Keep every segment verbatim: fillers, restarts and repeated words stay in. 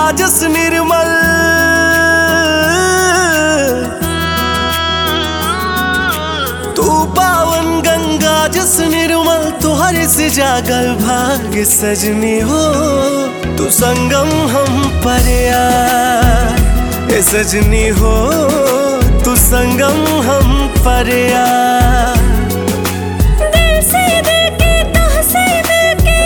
जस निर्मल तू पावन गंगा जस निर्मल तुहरे से जागल भाग्य सजनी हो। तू संगम हम परया ए सजनी हो, तू संगम हम परया। दिल से दिल के तह से मिलके,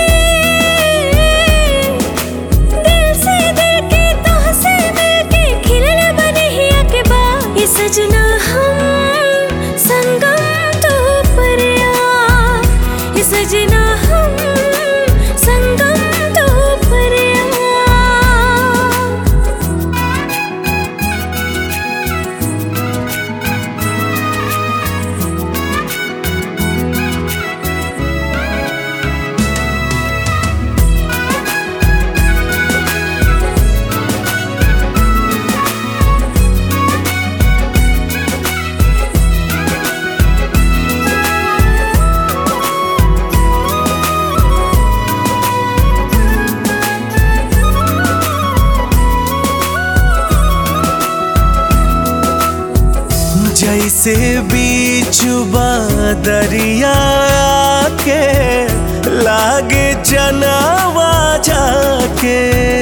दिल से दिल के तह से मिलके खिलने बने हिया के बाग। ये सजना हम संगम तो परया, ये सजना हम संगम तो परया। जैसे बीच दरिया के लागे चनावा जाके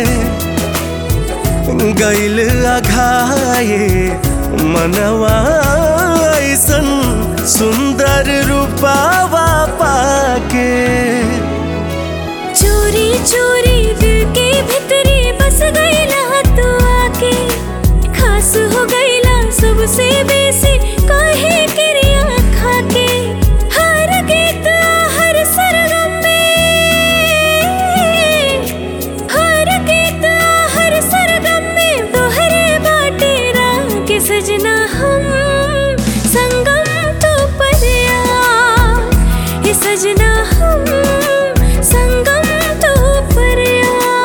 गैल अघाए मनवा ऐसन सुंदर रूपावा पाके। चोरी चोरी दिल के भीतरी बस गईला तू आके, खास हो गईला सबसे बेसी काहे क्रिया खाके। हर गीत हर सरगम में, हर गीत हर सरगम में दोहरे बाटे राग। के सजना हम संगम तो परया, ये सजना हम संगम तो परया।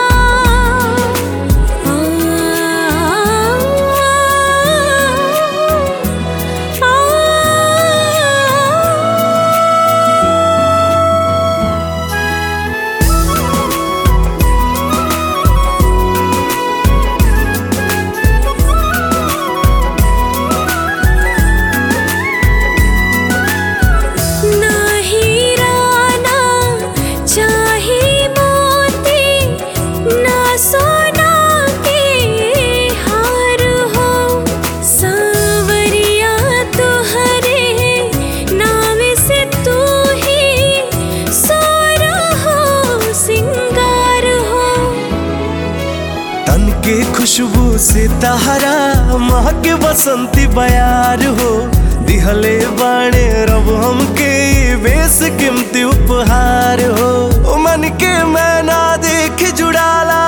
के खुशबू से तहरा महक बसंती बयार हो। दिहले बाणे रब हमके बेस कीमती उपहार हो। मन के मैना देख जुड़ाला,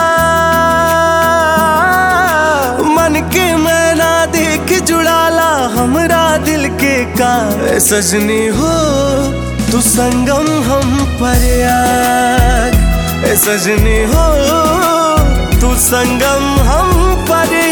मन के मैना देख जुड़ाला हमरा दिल के का सजनी हो। तू संगम हम परया ए सजनी हो, तू संगम हम परया।